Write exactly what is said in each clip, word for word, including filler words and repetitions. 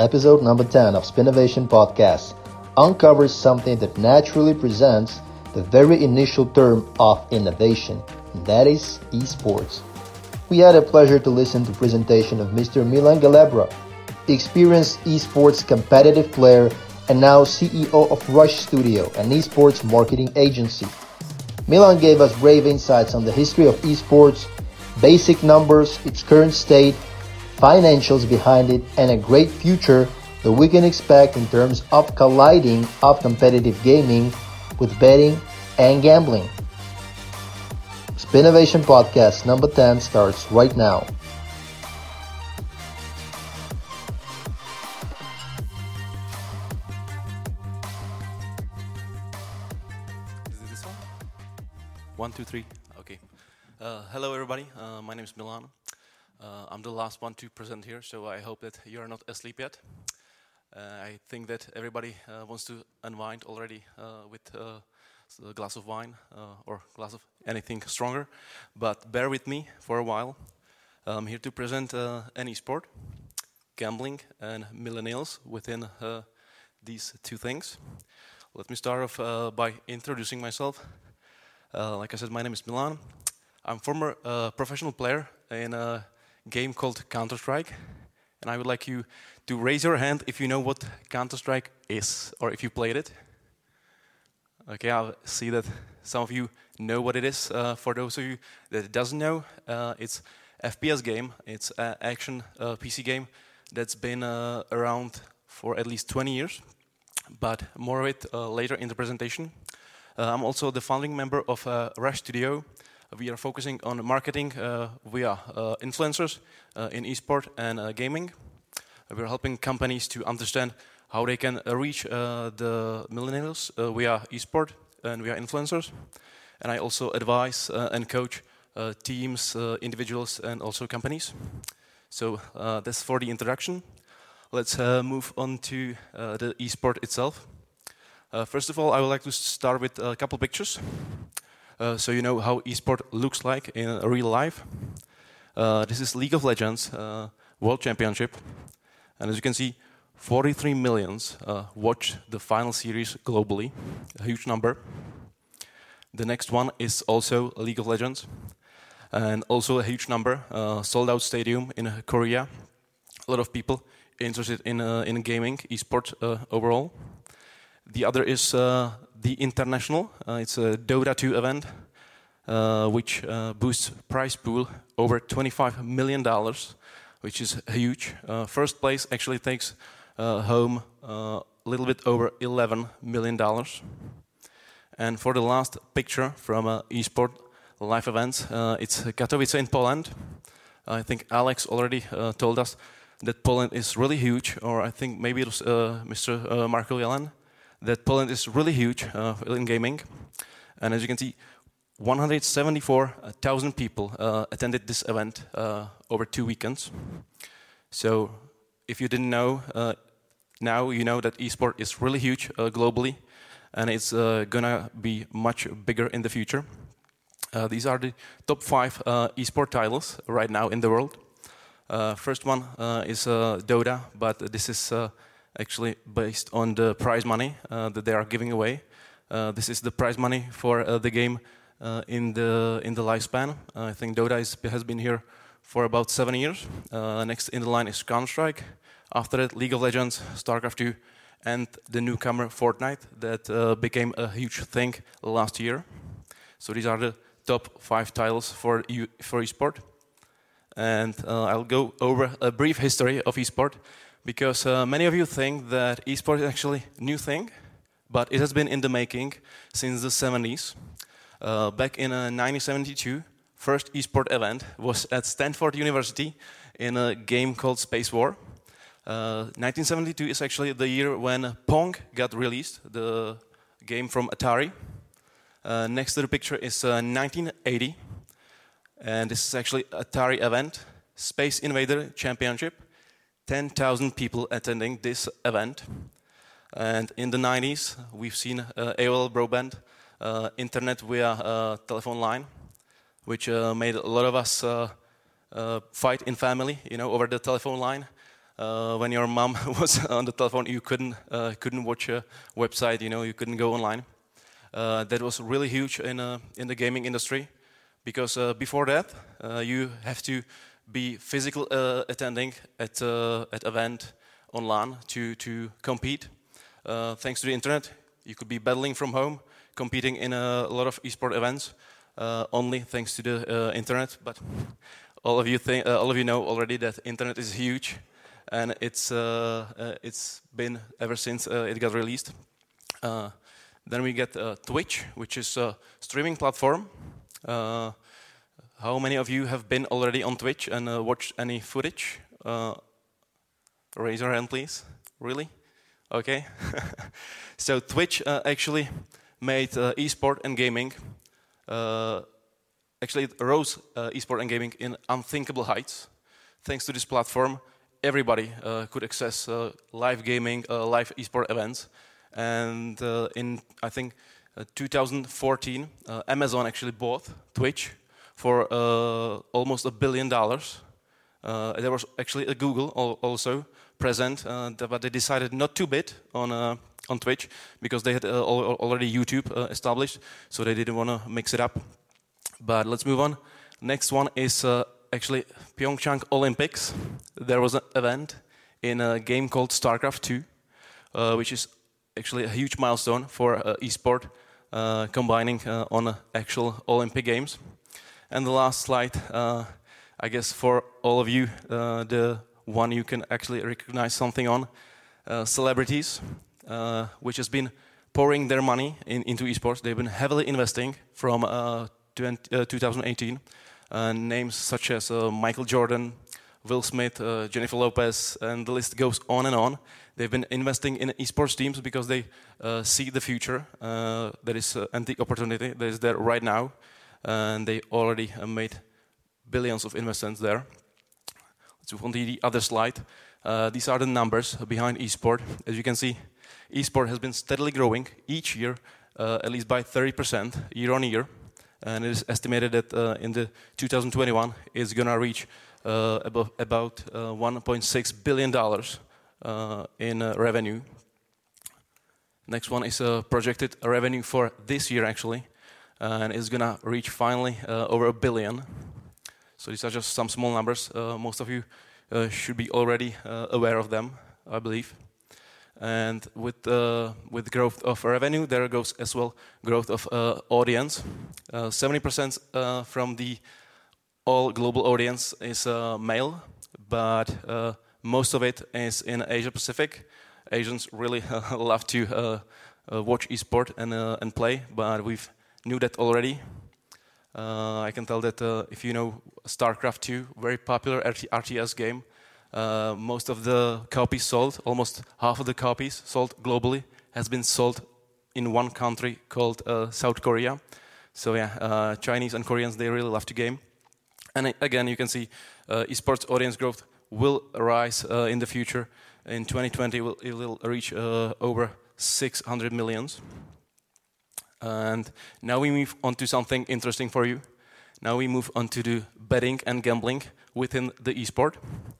episode number ten of Spinnovation Podcast uncovers something that naturally presents the very initial term of innovation, and that is esports. We had a pleasure to listen to the presentation of Mister Milan Galebra, experienced esports competitive player and now C E O of Rush Studio, an esports marketing agency. Milan gave us brave insights on the history of esports, basic numbers, its current state, financials behind it, and a great future that we can expect in terms of colliding of competitive gaming with betting and gambling. Spinnovation Podcast number ten starts right now. Is it this one? One, two, three. Okay. Uh, hello, everybody. Uh, my name is Milan. Uh, I'm the last one to present here, so I hope that you are not asleep yet. Uh, I think that everybody uh, wants to unwind already uh, with uh, a glass of wine uh, or glass of anything stronger, but bear with me for a while. I'm here to present uh, an esport, gambling and millennials within uh, these two things. Let me start off uh, by introducing myself. Uh, like I said, my name is Milan. I'm former uh, professional player in a game called Counter-Strike, and I would like you to raise your hand if you know what Counter-Strike is, or if you played it. Okay, I see that some of you know what it is. Uh, for those of you that doesn't know, uh, it's F P S game. It's an action uh, P C game that's been uh, around for at least twenty years, but more of it uh, later in the presentation. Uh, I'm also the founding member of uh, Rush Studio. We are focusing on marketing uh, via uh, influencers uh, in esport and uh, gaming. We're helping companies to understand how they can uh, reach uh, the millennials uh, via esport and via influencers. And I also advise uh, and coach uh, teams, uh, individuals, and also companies. So uh, that's for the introduction. Let's uh, move on to uh, the esport itself. Uh, first of all, I would like to start with a couple pictures. Uh, so you know how esport looks like in real life. Uh, this is League of Legends uh, World Championship. And as you can see, forty-three millions uh, watch the final series globally, a huge number. The next one is also League of Legends, and also a huge number, uh, sold out stadium in Korea. A lot of people interested in, uh, in gaming, esport uh, overall. The other is uh, the International. Uh, it's a Dota two event, uh, which uh, boosts prize pool over twenty-five million dollars, which is huge. Uh, first place actually takes uh, home uh, a little bit over eleven million dollars. And for the last picture from uh, esport live events, uh, it's Katowice in Poland. I think Alex already uh, told us that Poland is really huge, or I think maybe it was uh, Mister Uh, Marko Jelen, that Poland is really huge uh, in gaming. And as you can see, one hundred seventy-four thousand people uh, attended this event uh, over two weekends. So if you didn't know, uh, now you know that esport is really huge uh, globally, and it's uh, gonna be much bigger in the future. Uh, these are the top five uh, esport titles right now in the world. Uh, first one uh, is uh, Dota, but this is uh, actually based on the prize money uh, that they are giving away. Uh, this is the prize money for uh, the game uh, in the in the lifespan. Uh, I think Dota is, has been here for about seven years. Uh, next in the line is Counter-Strike. After that, League of Legends, StarCraft two, and the newcomer Fortnite that uh, became a huge thing last year. So these are the top five titles for e for esport. And uh, I'll go over a brief history of esport, because uh, many of you think that esport is actually a new thing, but it has been in the making since the seventies. Uh, back in uh, nineteen seventy-two, first esport event was at Stanford University in a game called Space War. Uh, nineteen seventy-two is actually the year when Pong got released, the game from Atari. Uh, next to the picture is uh, nineteen eighty, and this is actually Atari event, Space Invader Championship. ten thousand people attending this event. And in the nineties, we've seen uh, A O L broadband, uh, internet via uh, telephone line, which uh, made a lot of us uh, uh, fight in family, you know, over the telephone line. Uh, when your mom was on the telephone, you couldn't uh, couldn't watch a website. You know, you couldn't go online. Uh, that was really huge in uh, in the gaming industry, because uh, before that, uh, you have to be physical uh, attending at uh, at event online to to compete. Uh, thanks to the internet, you could be battling from home, competing in a lot of esport events, uh, only thanks to the uh, internet. But all of you think, uh, all of you know already that internet is huge, and it's uh, uh, it's been ever since uh, it got released. Uh, then we get uh, Twitch, which is a streaming platform. Uh, how many of you have been already on Twitch and uh, watched any footage? Uh, raise your hand, please. Really? Okay. So Twitch uh, actually made uh, esport and gaming. Uh, actually, it rose uh, esport and gaming in unthinkable heights. Thanks to this platform, everybody uh, could access uh, live gaming, uh, live esport events. And uh, in, I think, uh, two thousand fourteen, uh, Amazon actually bought Twitch for uh, almost a billion dollars. Uh, there was actually a Google al also present, uh, but they decided not to bid on uh, on Twitch because they had uh, al already YouTube uh, established, so they didn't want to mix it up. But let's move on. Next one is uh, actually Pyeongchang Olympics. There was an event in a game called StarCraft two, uh, which is actually a huge milestone for uh, esport, uh, combining uh, on uh, actual Olympic Games. And the last slide, uh, I guess for all of you, uh, the one you can actually recognize something on, uh, celebrities, uh, which has been pouring their money in, into esports. They've been heavily investing from uh, twenty, uh, twenty eighteen. Uh, names such as uh, Michael Jordan, Will Smith, uh, Jennifer Lopez, and the list goes on and on. They've been investing in esports teams because they uh, see the future. Uh, that is uh, and the opportunity that is there right now, and they already uh, made billions of investments there. Let's move on to the other slide. Uh, these are the numbers behind esport. As you can see, esport has been steadily growing each year, uh, at least by thirty percent year on year, and it is estimated that uh, in the two thousand twenty-one it's gonna reach uh, about, about uh, one point six billion dollars uh, in uh, revenue. Next one is uh, projected revenue for this year actually, uh, and it's gonna reach finally uh, over a billion. So these are just some small numbers. Uh, most of you uh, should be already uh, aware of them, I believe. And with uh, with growth of revenue, there goes as well growth of uh, audience. Uh, seventy percent uh, from the all global audience is uh, male, but uh, most of it is in Asia Pacific. Asians really uh, love to uh, uh, watch esport and uh, and play, but we've knew that already. Uh, I can tell that uh, if you know StarCraft two, very popular R T S game, uh, most of the copies sold, almost half of the copies sold globally, has been sold in one country called uh, South Korea. So yeah, uh, Chinese and Koreans, they really love to game. And again, you can see uh, esports audience growth will rise uh, in the future. In twenty twenty, it will, it will reach uh, over six hundred millions. And now we move on to something interesting for you. Now we move on to the betting and gambling within the esport.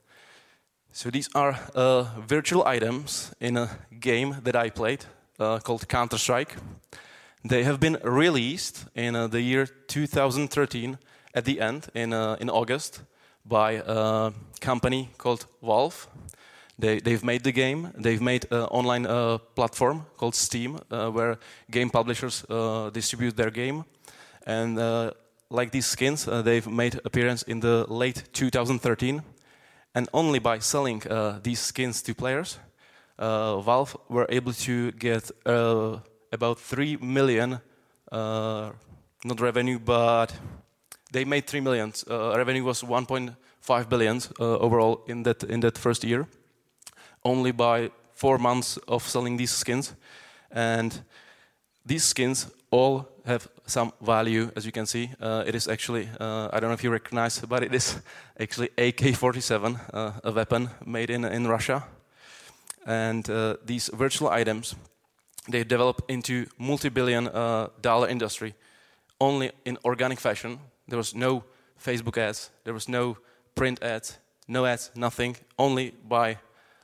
So these are uh, virtual items in a game that I played uh, called Counter-Strike. They have been released in uh, the year two thousand thirteen at the end, in, uh, in August, by a company called Valve. They, they've made the game. They've made an online uh, platform called Steam, uh, where game publishers uh, distribute their game. And uh, like these skins, uh, they've made appearance in the late two thousand thirteen. And only by selling uh, these skins to players, uh, Valve were able to get uh, about three million, uh, not revenue, but they made three million. Uh, revenue was one point five billion uh, overall in that in that first year. Only by four months of selling these skins. And these skins all have some value, as you can see. Uh, it is actually, uh, I don't know if you recognize, but it is actually A K forty-seven, uh, a weapon made in, in Russia. And uh, these virtual items, they develop into multi-billion uh, dollar industry only in organic fashion. There was no Facebook ads, there was no print ads, no ads, nothing, only by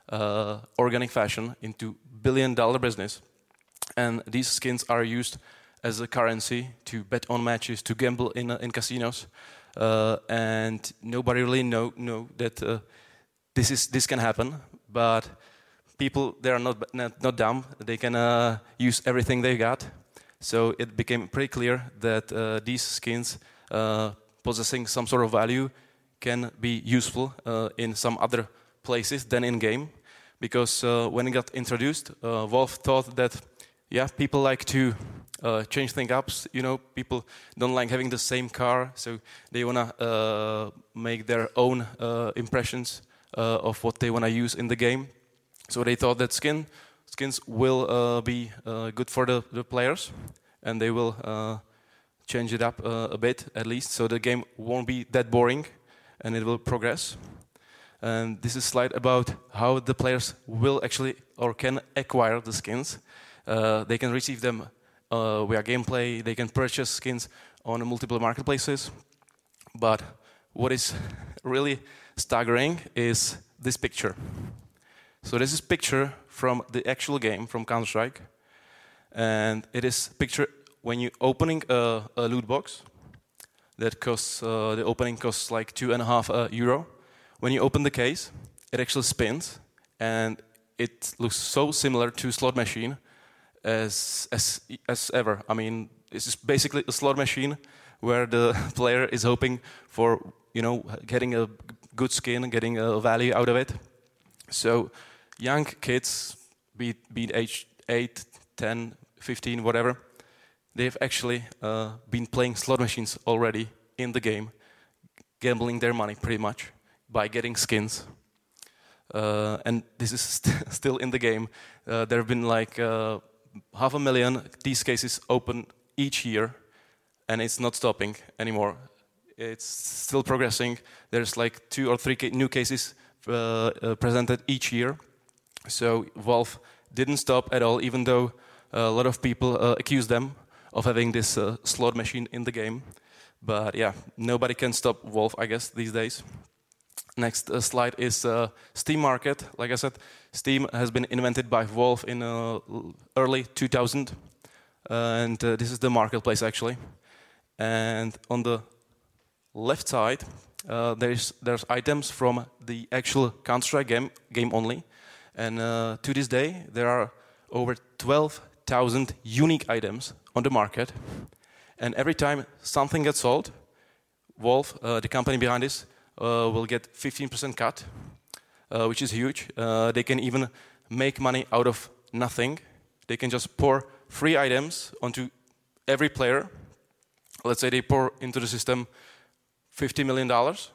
uh, organic fashion into billion dollar business. And these skins are used as a currency to bet on matches, to gamble in, uh, in casinos. Uh, and nobody really know, know that uh, this, is, this can happen. But people, they are not, not, not dumb. They can uh, use everything they got. So it became pretty clear that uh, these skins uh, possessing some sort of value can be useful uh, in some other places than in game, because uh, when it got introduced, uh, Valve thought that yeah, people like to uh, change things up. You know, people don't like having the same car, so they wanna uh, make their own uh, impressions uh, of what they wanna use in the game. So they thought that skin skins will uh, be uh, good for the, the players, and they will uh, change it up uh, a bit at least, so the game won't be that boring, and it will progress. And this is a slide about how the players will actually or can acquire the skins. Uh, they can receive them uh, via gameplay. They can purchase skins on multiple marketplaces. But what is really staggering is this picture. So this is a picture from the actual game, from Counter-Strike. And it is a picture when you're opening a, a loot box. That costs, uh, the opening costs like two and a half uh, euro. When you open the case, it actually spins, and it looks so similar to a slot machine as, as, as ever. I mean, this is basically a slot machine where the player is hoping for, you know, getting a good skin, getting a value out of it. So young kids, be it, be it age eight, ten, fifteen, whatever, they've actually uh, been playing slot machines already in the game, gambling their money pretty much by getting skins. Uh, and this is st still in the game. Uh, there have been like uh, half a million these cases open each year, and it's not stopping anymore. It's still progressing. There's like two or three ca new cases uh, uh, presented each year. So Valve didn't stop at all, even though a lot of people uh, accuse them of having this uh, slot machine in the game. But yeah, nobody can stop Valve, I guess, these days. Next uh, slide is uh, Steam Market. Like I said, Steam has been invented by Valve in uh, early two thousand. Uh, and uh, this is the marketplace, actually. And on the left side, uh, there's, there's items from the actual Counter-Strike game, game only. And uh, to this day, there are over twelve thousand unique items on the market. And every time something gets sold, Valve, uh, the company behind this, uh, will get fifteen percent cut, uh, which is huge. Uh, they can even make money out of nothing. They can just pour free items onto every player. Let's say they pour into the system fifty million dollars,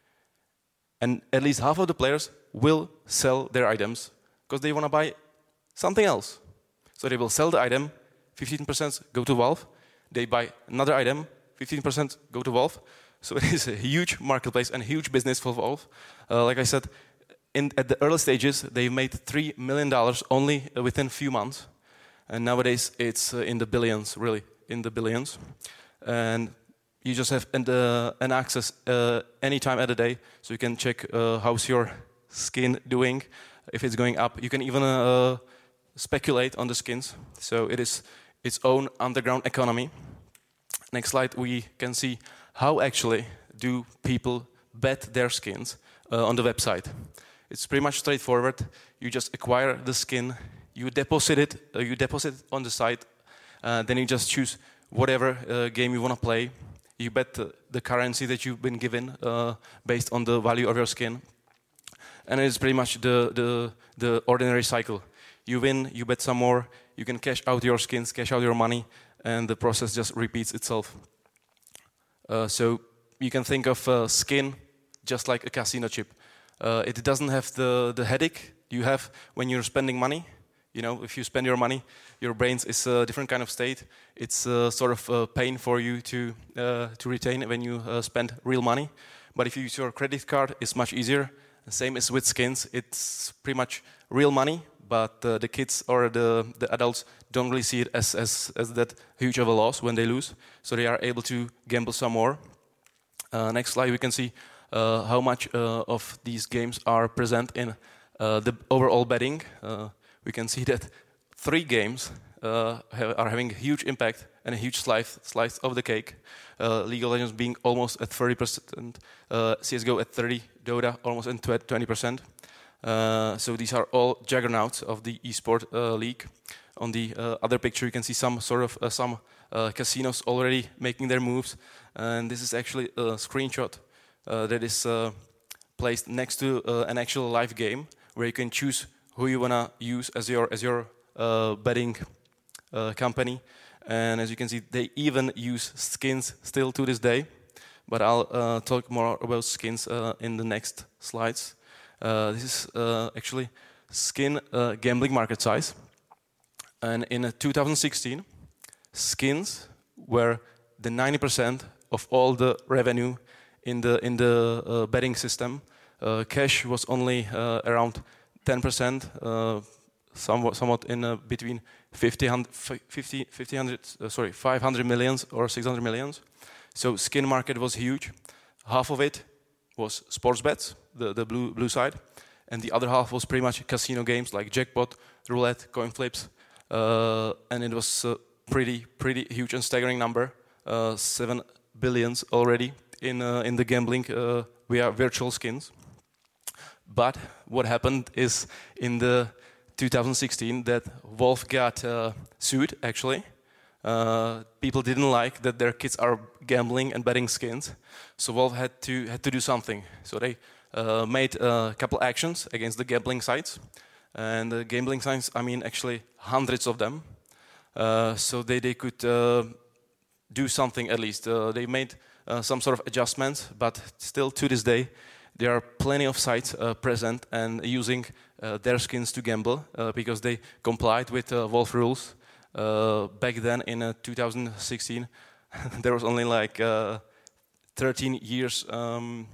and at least half of the players will sell their items because they want to buy something else. So they will sell the item, fifteen percent go to Valve. They buy another item, fifteen percent go to Valve. So it is a huge marketplace and huge business for Valve. Uh, like I said, in, at the early stages, they made three million dollars only within a few months. And nowadays, it's uh, in the billions, really, in the billions. And you just have an, uh, an access uh, any time of the day, so you can check uh, how's your skin doing, if it's going up. You can even uh, speculate on the skins. So it is its own underground economy. Next slide, we can see how actually do people bet their skins uh, on the website. It's pretty much straightforward. You just acquire the skin, you deposit it, uh, you deposit it on the site, uh, then you just choose whatever uh, game you want to play. You bet the, the currency that you've been given uh, based on the value of your skin. And it's pretty much the, the, the ordinary cycle. You win, you bet some more, you can cash out your skins, cash out your money, and the process just repeats itself. Uh, so you can think of uh, skin just like a casino chip. Uh, it doesn't have the, the headache you have when you're spending money. You know, if you spend your money, your brain is a different kind of state. It's a sort of a pain for you to, uh, to retain when you uh, spend real money. But if you use your credit card, it's much easier. Same as with skins, it's pretty much real money, but uh, the kids or the, the adults don't really see it as, as, as that huge of a loss when they lose. So they are able to gamble some more. Uh, next slide, we can see uh, how much uh, of these games are present in uh, the overall betting, uh, we can see that three games uh, have, are having a huge impact and a huge slice, slice of the cake. Uh, League of Legends being almost at thirty percent, uh, C S G O at thirty, Dota almost at twenty percent. Uh, so these are all juggernauts of the esport uh, league. On the uh, other picture, you can see some sort of uh, some uh, casinos already making their moves, and this is actually a screenshot uh, that is uh, placed next to uh, an actual live game where you can choose who you wanna use as your as your uh, betting uh, company. And as you can see, they even use skins still to this day. But I'll uh, talk more about skins uh, in the next slides. Uh, this is uh, actually skin uh, gambling market size. And in uh, two thousand sixteen, skins were the ninety percent of all the revenue in the in the uh, betting system. Uh, cash was only uh, around ten percent, uh, somewhat somewhat in uh, between fifty, fifty, fifty, hundred, uh, sorry, five hundred millions or six hundred millions. So skin market was huge. Half of it was sports bets, the, the blue blue side, and the other half was pretty much casino games like jackpot, roulette, coin flips, uh, and it was a pretty pretty huge and staggering number, uh, seven billions already in uh, in the gambling uh, via virtual skins. But what happened is in the two thousand sixteen that Valve got uh, sued actually. Uh, people didn't like that their kids are gambling and betting skins, so Valve had to had to do something. So they uh, made a couple actions against the gambling sites, and the gambling sites, I mean, actually hundreds of them. Uh, so they they could uh, do something at least. Uh, they made uh, some sort of adjustments, but still to this day, there are plenty of sites uh, present and using uh, their skins to gamble uh, because they complied with uh, Valve rules. Uh, back then in uh, two thousand sixteen, there was only like uh, thirteen years um,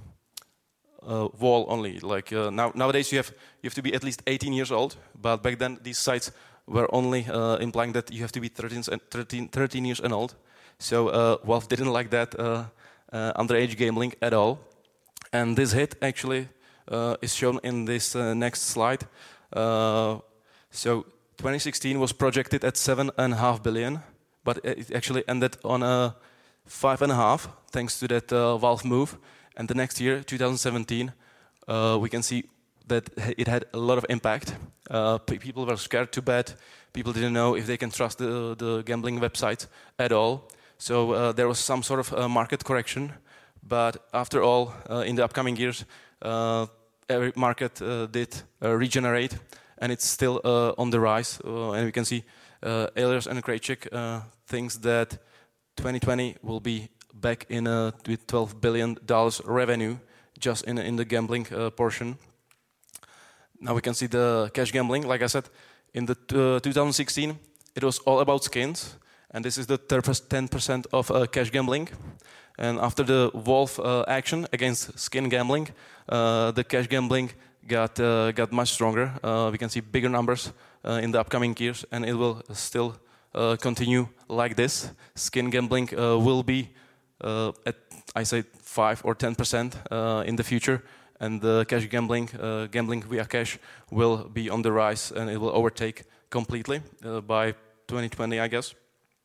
uh, wall only. Like uh, now, nowadays you have you have to be at least eighteen years old. But back then these sites were only uh, implying that you have to be thirteen, thirteen, thirteen years and old. So uh, Valve didn't like that uh, uh, underage gambling at all. And this hit actually uh, is shown in this uh, next slide. Uh, so. twenty sixteen was projected at seven and a half billion, but it actually ended on a five and a half, thanks to that uh, Valve move. And the next year, two thousand seventeen, uh, we can see that it had a lot of impact. Uh, people were scared to bet. People didn't know if they can trust the, the gambling websites at all. So uh, there was some sort of uh, market correction. But after all, uh, in the upcoming years, uh, every market uh, did uh, regenerate. And it's still uh, on the rise, uh, and we can see uh, Eilers and Krejcik uh, thinks that twenty twenty will be back in uh, with twelve billion dollars revenue just in in the gambling uh, portion. Now we can see the cash gambling. Like I said, in the uh, two thousand sixteen, it was all about skins, and this is the ten percent of uh, cash gambling. And after the Valve uh, action against skin gambling, uh, the cash gambling got uh, got much stronger. Uh, we can see bigger numbers uh, in the upcoming years, and it will still uh, continue like this. Skin gambling uh, will be uh, at, I say, five or ten percent uh, in the future, and the cash gambling, uh, gambling via cash, will be on the rise, and it will overtake completely uh, by twenty twenty, I guess.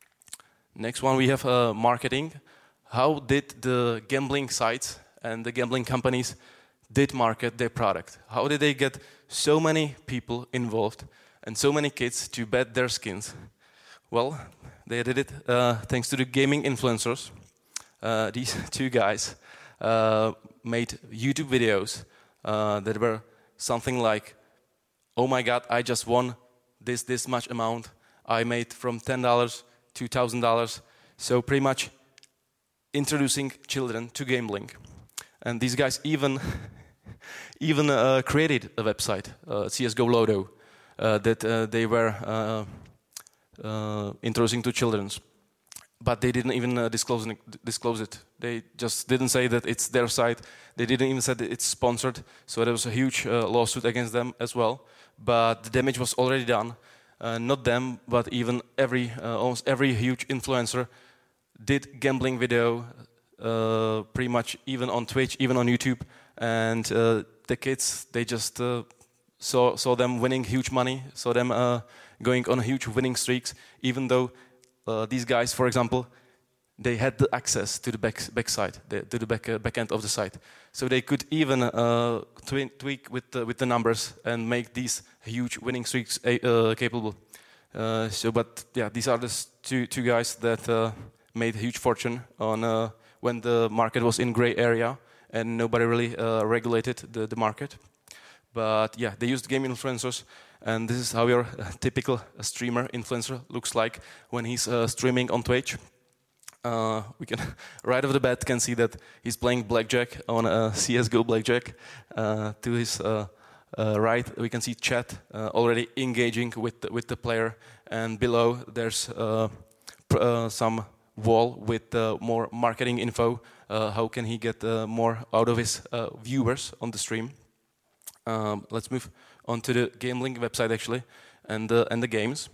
Next one, we have uh, marketing. How did the gambling sites and the gambling companies did market their product? How did they get so many people involved and so many kids to bet their skins? Well, they did it uh, thanks to the gaming influencers. Uh, these two guys uh, made YouTube videos uh, that were something like, oh my God, I just won this, this much amount. I made from ten dollars to one thousand dollars. So pretty much introducing children to gambling. And these guys even even uh, created a website, uh, C S G O Lodo, uh, that uh, they were uh, uh, introducing to children. But they didn't even uh, disclose, disclose it. They just didn't say that it's their site. They didn't even say that it's sponsored. So there was a huge uh, lawsuit against them as well. But the damage was already done. Uh, not them, but even every uh, almost every huge influencer did gambling video, uh, pretty much even on Twitch, even on YouTube. And uh, the kids, they just uh, saw saw them winning huge money, saw them uh, going on huge winning streaks, even though uh, these guys, for example, they had the access to the back backside, the, to the back uh, back end of the site, so they could even uh, tweak, tweak with the, with the numbers and make these huge winning streaks uh, capable. Uh, so, but yeah, these are the two two guys that uh, made a huge fortune on uh, when the market was in gray area and nobody really uh, regulated the, the market. But yeah, they used game influencers, and this is how your uh, typical streamer influencer looks like when he's uh, streaming on Twitch. Uh, we can right off the bat can see that he's playing blackjack on a C S G O blackjack. Uh, to his uh, uh, right, we can see chat uh, already engaging with the, with the player, and below there's uh, pr uh, some wall with uh, more marketing info. Uh, how can he get uh, more out of his uh, viewers on the stream? Um, let's move on to the gambling website actually, and the and the games.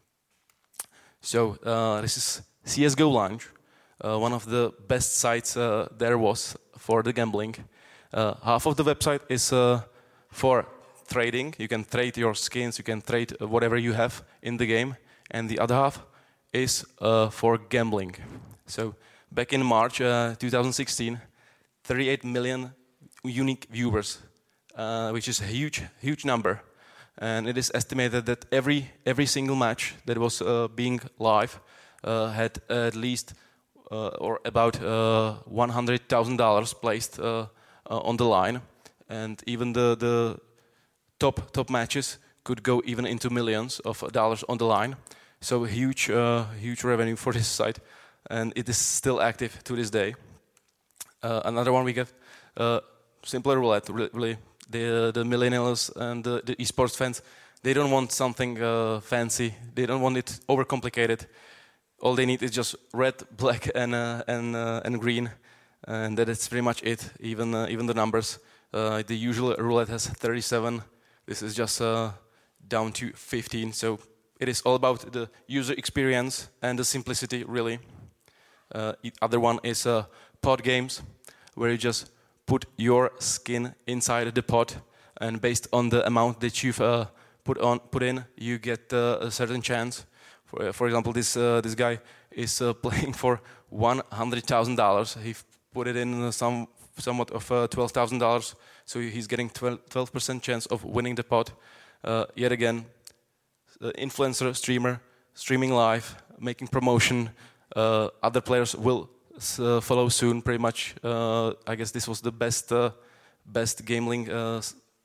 So uh, this is C S G O Lounge, uh, one of the best sites uh, there was for the gambling. Uh, half of the website is uh, for trading. You can trade your skins, you can trade whatever you have in the game, and the other half is uh, for gambling. So back in March uh, two thousand sixteen, thirty-eight million unique viewers, uh, which is a huge, huge number. And it is estimated that every every single match that was uh, being live uh, had at least uh, or about uh, one hundred thousand dollars placed uh, uh, on the line, and even the the top top matches could go even into millions of dollars on the line. So huge uh, huge revenue for this site, and it is still active to this day. Uh, another one we get uh, simpler roulette. Really, the the millennials and the, the esports fans, they don't want something uh, fancy. They don't want it overcomplicated. All they need is just red, black, and uh, and uh, and green, and that is pretty much it. Even uh, even the numbers. Uh, the usual roulette has thirty-seven. This is just uh, down to fifteen. So it is all about the user experience and the simplicity, really. Uh, the other one is uh, pot games, where you just put your skin inside the pot, and based on the amount that you've uh, put on put in, you get uh, a certain chance. For, uh, for example, this uh, this guy is uh, playing for one hundred thousand dollars. He put it in uh, some somewhat of uh, twelve thousand dollars, so he's getting twelve percent chance of winning the pot. Uh, yet again, uh, influencer, streamer, streaming live, making promotion. Uh, other players will uh, follow soon. Pretty much, uh, I guess this was the best uh, best gambling uh,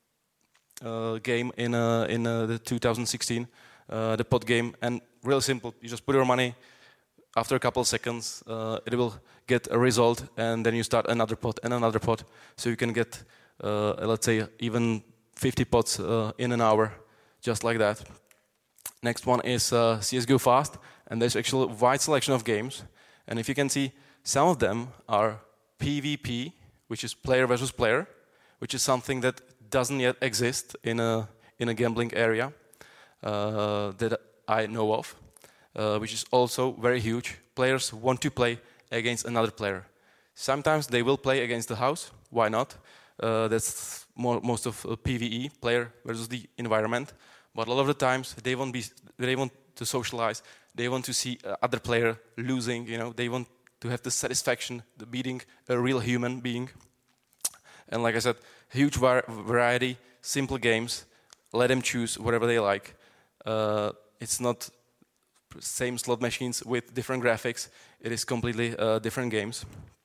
uh, game in uh, in uh, the two thousand sixteen, uh, the pot game, and real simple. You just put your money. After a couple of seconds, uh, it will get a result, and then you start another pot and another pot. So you can get, uh, let's say, even fifty pots uh, in an hour, just like that. Next one is uh, C S G O Fast, and there's actually a wide selection of games. And if you can see, some of them are P V P, which is player versus player, which is something that doesn't yet exist in a in a gambling area uh, that I know of. Uh, which is also very huge. Players want to play against another player. Sometimes they will play against the house. Why not? Uh, that's more, most of uh, P V E, player versus the environment. But a lot of the times they want be they want to socialize. They want to see uh, other player losing. You know, they want to have the satisfaction, the beating a real human being. And like I said, huge var variety, simple games. Let them choose whatever they like. Uh, it's not same slot machines with different graphics. It is completely uh, different games.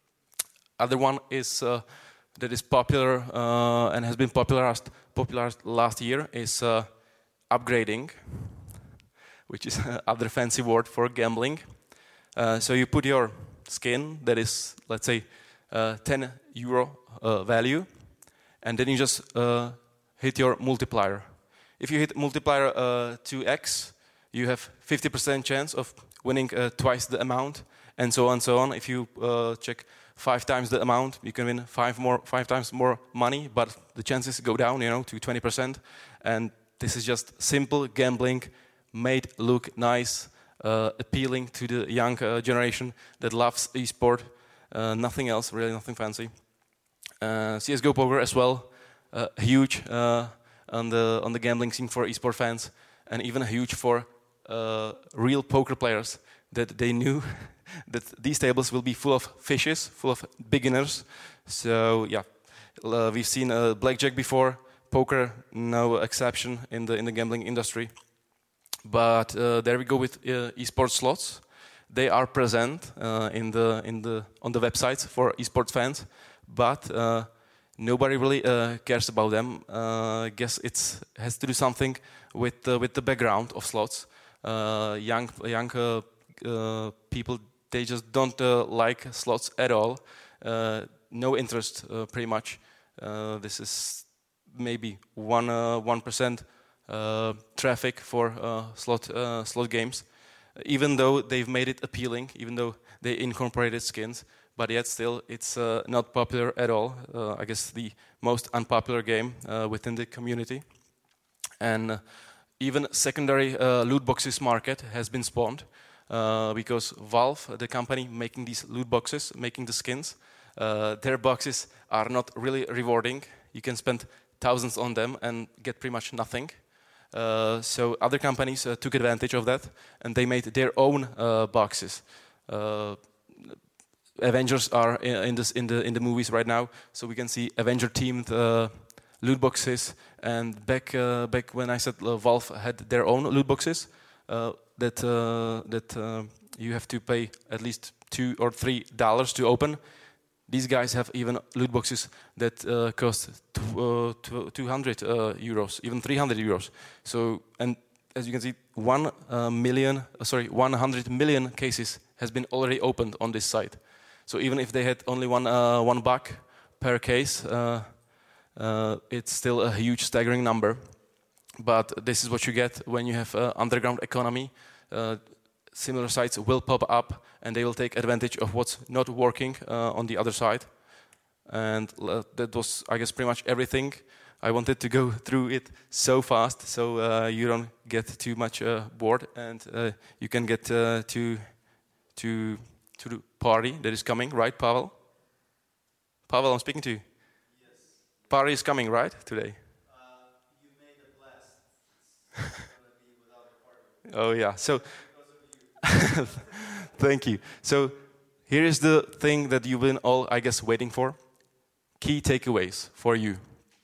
Other one is uh, that is popular uh, and has been popularized popular last year is uh, upgrading, which is other fancy word for gambling. Uh, so you put your skin that is, let's say, uh, ten euro uh, value, and then you just uh, hit your multiplier. If you hit multiplier uh, two x, you have fifty percent chance of winning uh, twice the amount, and so on and so on. If you uh, check five times the amount, you can win five more, five times more money, but the chances go down, you know, to twenty percent. And this is just simple gambling, made look nice, uh, appealing to the young uh, generation that loves esport. Uh, nothing else, really, nothing fancy. Uh, C S G O Poker as well, uh, huge. Uh, on the on the gambling scene for esport fans, and even huge for uh, real poker players, that they knew that these tables will be full of fishes, full of beginners. So yeah, uh, we've seen uh, blackjack before, poker no exception in the in the gambling industry. But uh, there we go with uh, esports slots. They are present uh, in the in the on the websites for esports fans, but uh, nobody really uh, cares about them. Uh, I guess it has to do something with uh, with the background of slots. Uh, young young uh, uh, people, they just don't uh, like slots at all. Uh, no interest, uh, pretty much. Uh, this is maybe one uh, one percent uh, traffic for uh, slot uh, slot games. Even though they've made it appealing, even though they incorporated skins, but yet still it's uh, not popular at all. Uh, I guess the most unpopular game uh, within the community. And uh, even secondary uh, loot boxes market has been spawned uh, because Valve, the company making these loot boxes, making the skins, uh, their boxes are not really rewarding. You can spend thousands on them and get pretty much nothing. Uh, so other companies uh, took advantage of that, and they made their own uh, boxes. Uh, Avengers are in, in this in the in the movies right now, so we can see Avenger-themed uh, loot boxes. And back uh, back when I said uh, Valve had their own loot boxes, uh, that uh, that uh, you have to pay at least two or three dollars to open. These guys have even loot boxes that uh, cost uh, two hundred uh, euros, even three hundred euros. So, and as you can see, one uh, million, uh, sorry, one hundred million cases has been already opened on this site. So even if they had only one uh, one buck per case, uh, uh, it's still a huge, staggering number. But this is what you get when you have uh, underground economy. Uh, Similar sites will pop up, and they will take advantage of what's not working uh, on the other side. And uh, that was, I guess, pretty much everything. I wanted to go through it so fast, so uh, you don't get too much uh, bored, and uh, you can get uh, to to to the party that is coming, right, Pavel? Pavel, I'm speaking to you. Yes. Party is coming, right, today? Uh, you made a blast. It's gonna be without a party. Oh yeah, so. Thank you. So here is the thing that you've been all, I guess, waiting for. Key takeaways for you.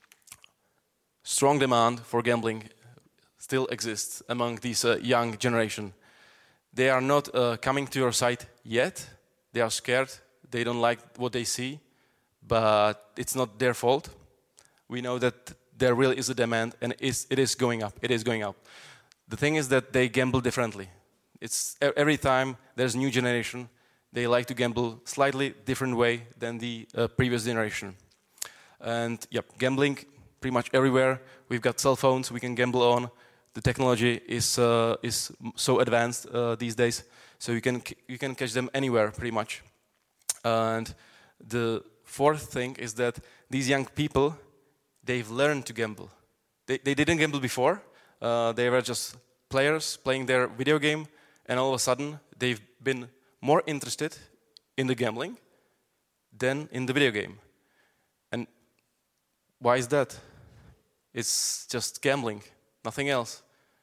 Strong demand for gambling still exists among this uh, young generation. They are not uh, coming to your site yet. They are scared. They don't like what they see. But it's not their fault. We know that there really is a demand, and it is, it is going up. It is going up. The thing is that they gamble differently. It's every time there's a new generation, they like to gamble slightly different way than the uh, previous generation. And yep, gambling pretty much everywhere. We've got cell phones we can gamble on. The technology is uh, is so advanced uh, these days, so you can you can catch them anywhere pretty much. And the fourth thing is that these young people, they've learned to gamble. They they didn't gamble before. Uh, they were just players playing their video game. And all of a sudden, they've been more interested in the gambling than in the video game. And why is that? It's just gambling, nothing else.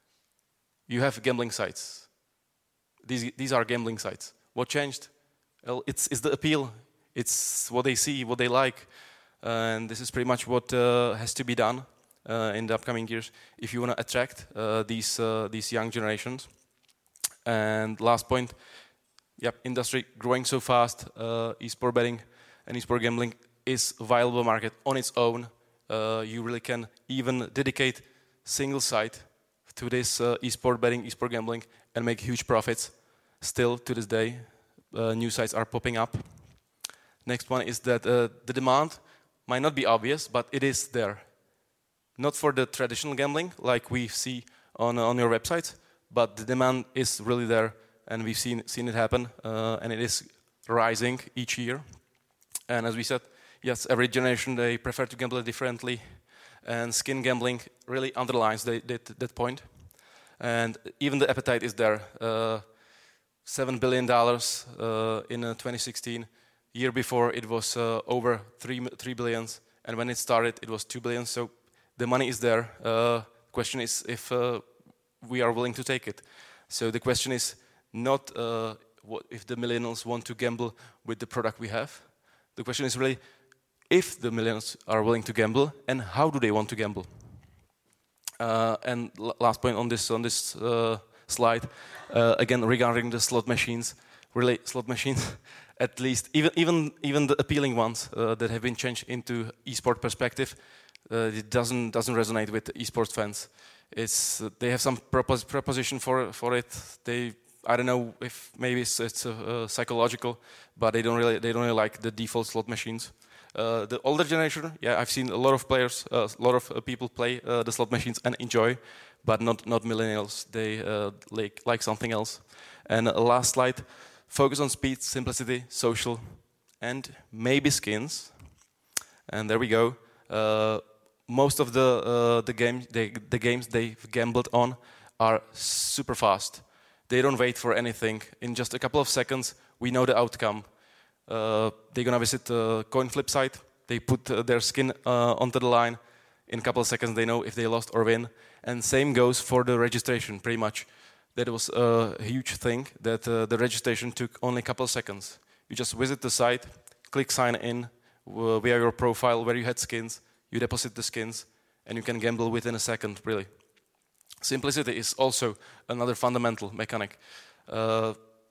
You have gambling sites. These these are gambling sites. What changed? Well, it's, it's the appeal. It's what they see, what they like. And this is pretty much what uh, has to be done uh, in the upcoming years if you want to attract uh, these uh, these young generations. And last point, yep, industry growing so fast, uh, esport betting and esport gambling is a viable market on its own. Uh, you really can even dedicate single site to this uh, esport betting, esport gambling, and make huge profits. Still, to this day, uh, new sites are popping up. Next one is that uh, the demand might not be obvious, but it is there. Not for the traditional gambling like we see on on your websites, but the demand is really there, and we've seen seen it happen, uh, and it is rising each year. And as we said, yes, every generation they prefer to gamble differently, and skin gambling really underlines the, that, that point. And even the appetite is there. Uh, Seven billion dollars uh, in uh, twenty sixteen. Year before it was uh, over three three billions, and when it started it was two billion. So the money is there. Uh, question is if uh, we are willing to take it. So the question is not uh, what if the millennials want to gamble with the product we have. The question is really if the millennials are willing to gamble, and how do they want to gamble. Uh, and l- last point on this on this uh, slide, uh, again regarding the slot machines. Really, slot machines, at least even even even the appealing ones uh, that have been changed into esport perspective, uh, it doesn't doesn't resonate with esports fans. It's uh, they have some propos- proposition for for it. They I don't know if maybe it's, it's uh, uh, psychological, but they don't really they don't really like the default slot machines. Uh, the older generation, yeah, I've seen a lot of players, uh, a lot of uh, people play uh, the slot machines and enjoy, but not not millennials. They uh, like like something else. And uh, last slide, focus on speed, simplicity, social, and maybe skins. And there we go. Uh, most of the uh, the game they, the games they've gambled on are super fast. They don't wait for anything. In just a couple of seconds, we know the outcome. Uh, they're gonna visit the coin flip site. They put uh, their skin uh, onto the line. In a couple of seconds, they know if they lost or win. And same goes for the registration, pretty much. That was a huge thing, that uh, the registration took only a couple of seconds. You just visit the site, click sign in uh, via your profile where you had skins, you deposit the skins, and you can gamble within a second, really. Simplicity is also another fundamental mechanic. Uh,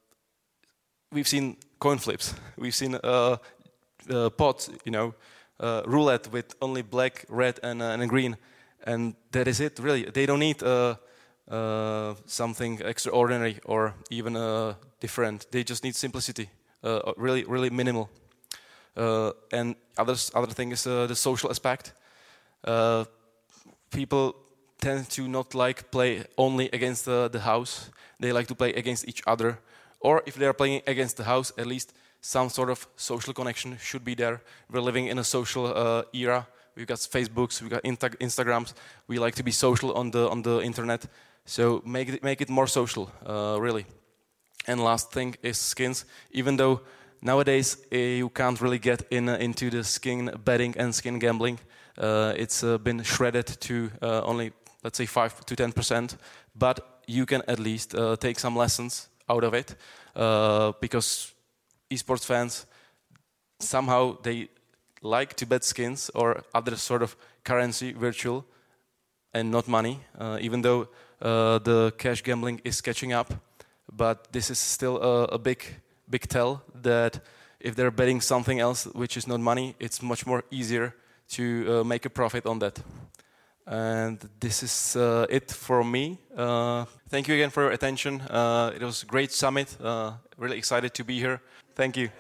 we've seen coin flips, we've seen uh, uh, pots, you know, uh, roulette with only black, red, and, uh, and a green, and that is it, really. They don't need uh, uh, something extraordinary or even uh, different. They just need simplicity, uh, really, really minimal. Uh, and others, other thing is uh, the social aspect. Uh, people tend to not like play only against uh, the house. They like to play against each other. Or if they are playing against the house, at least some sort of social connection should be there. We're living in a social uh, era. We've got Facebooks, we've got Insta- Instagrams. We like to be social on the on the internet. So make it, make it more social, uh, really. And last thing is skins. Even though nowadays uh, you can't really get in uh, into the skin betting and skin gambling, uh, it's uh, been shredded to uh, only, let's say, five to ten percent. But you can at least uh, take some lessons out of it, uh, because esports fans, somehow they like to bet skins or other sort of currency, virtual, and not money, uh, even though uh, the cash gambling is catching up. But this is still a, a big, big tell that if they're betting something else which is not money, it's much more easier to uh, make a profit on that. And this is uh, it for me. Uh, thank you again for your attention. Uh, it was a great summit. Uh, really excited to be here. Thank you.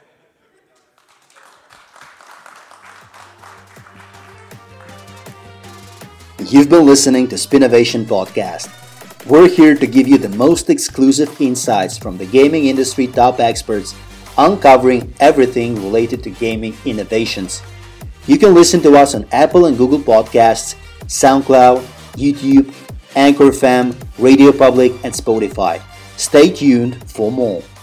You've been listening to Spinovation Podcast. We're here to give you the most exclusive insights from the gaming industry top experts, uncovering everything related to gaming innovations. You can listen to us on Apple and Google Podcasts, SoundCloud, YouTube, Anchor F M, Radio Public, and Spotify. Stay tuned for more.